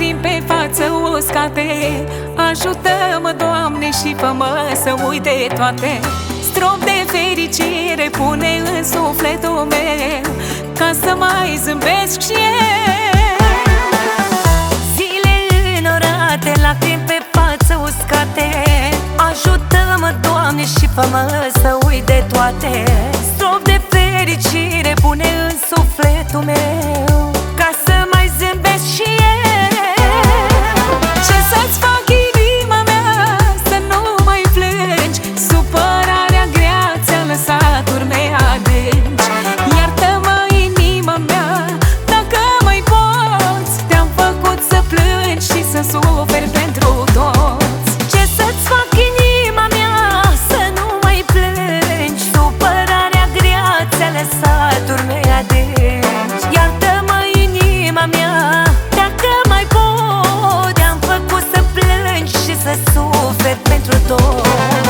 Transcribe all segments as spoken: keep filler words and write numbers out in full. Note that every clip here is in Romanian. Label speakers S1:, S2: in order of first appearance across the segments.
S1: lacrimi pe față uscate. Ajută-mă, Doamne, și fă-mă să uit de toate. Strop de fericire pune în sufletul meu, ca să mai zâmbesc și eu.
S2: Zile înorate, lacrimi pe față uscate. Ajută-mă, Doamne, și fă-mă să uit de toate. Strop de fericire pune în sufletul meu, ca să mai zâmbesc și eu.
S1: Ce să-ți fac, inima mea, să nu mai plângi? Supărarea grea ți-a lăsat urme adânci. Iartă-mă, inima mea, dacă mai poți. Te-am făcut să plângi și să suferi pentru toți.
S2: Ce să-ți fac, inima mea, să nu mai plângi? Supărarea grea ți-a lăsat urme adânci. Iartă-mă, inima mea, dacă mai pot. Te-am făcut să plângi și să suferi pentru toți.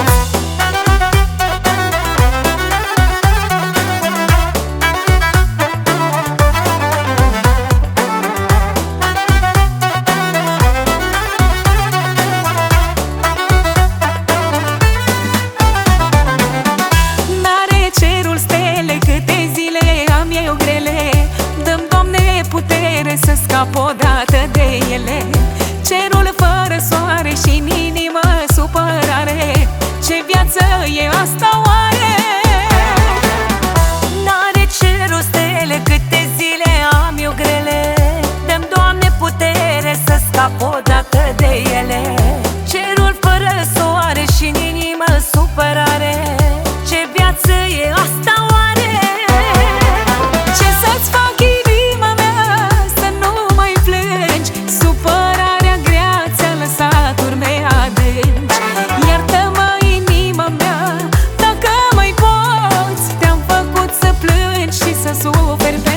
S1: Să scap odată de ele. Cerul fără soare și în inimă supărare. Ce viață e asta oare?
S2: N-are cerul stele, câte zile am eu grele. Dă-mi, Doamne, putere să scap odată de ele. Cerul fără soare și în inimă supărare. Ce viață e asta oare?
S1: Ce să-ți fac, super